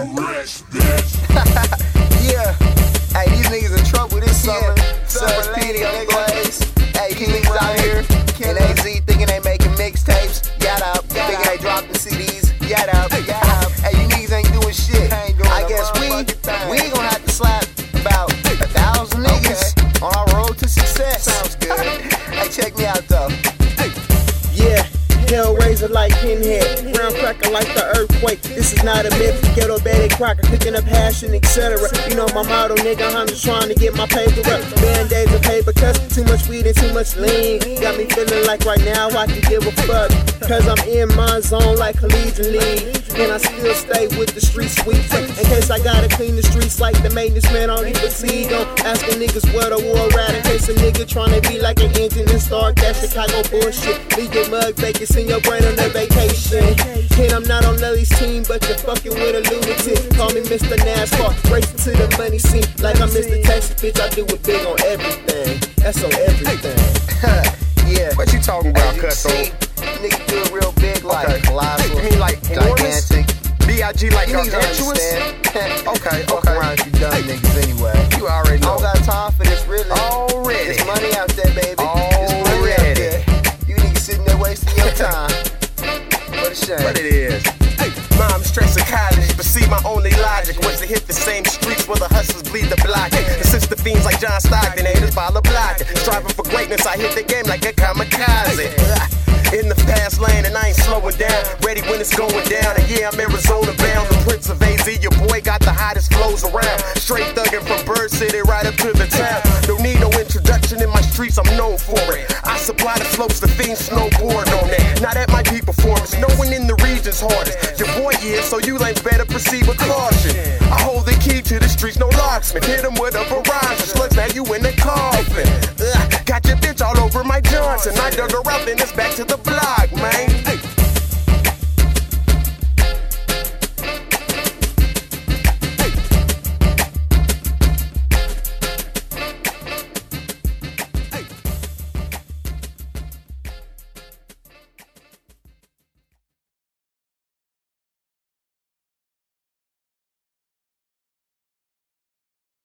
Yeah. Hey, these niggas in trouble this summer. Such PD on Blaze. Hey, these niggas out here in AZ thinking they making mixtapes. Yada up. Thinking they dropping CDs. Yada up. Hey, you niggas ain't doing shit. I guess we ain't gonna have to slap about 1,000 niggas on our road to success. Sounds good. Hey, check me out though. Yeah. Hellraiser like Pinhead, ground cracker like the earthquake. This is not a myth. Ghetto Betty Crocker, cooking up passion, etc. You know my motto, nigga. I'm just trying to get my paper up. Band-aids and paper cuts, too much weed and too much lean. Got me feeling like right now I can give a fuck. Cause I'm in my zone like Collegiate League. And I still stay with the street sweeps. In case I gotta clean the streets like the maintenance man on the fatigue. Asking niggas what a war rat. In case a nigga trying to be like an engine and start that Chicago bullshit. Leave your mug vacant, send your brain on a vacation. And I'm not on Nelly's team, but you're fucking with a lunatic. Call me Mr. NASCAR, racing to the money scene. Like I'm Mr. Texas, bitch, I do it big on everything. That's on everything. Yeah. What you talking about, Cutthroat? Nigga do it real big like colossal. You mean like enormous? Gigantic. B.I.G. like You niggas gargantuous? understand. Okay. Fuck around you dumb niggas anyway. You already I know. don't got time for this really. Already. There's money out there, baby. There's money out there. You niggas sitting there wasting your time. What a shame. But it is. Mom stressing college, but see my only logic was to hit the same streets where the hustlers bleed the block. And since the fiends like John Stockton, haters follow block. Striving for greatness, I hit the game like a kamikaze. In the fast lane and I ain't slowing down. Ready when it's going down. And yeah, I'm Arizona bound. The Prince of AZ, your boy got the hottest flows around. Straight thugging from Bird City right up to the town. Don't need no introduction in my streets, I'm known for it. I supply the slopes, the fiends snowboard on that. Now that might be performance, no one in the region's hardest. Your boy is, so you lanes better proceed with caution. I hold the key to the streets, no locksman. Hit him with a barrage of slugs, now you in the coffin. Got your bitch all over my Johnson. I dug her out, then it's back to the block.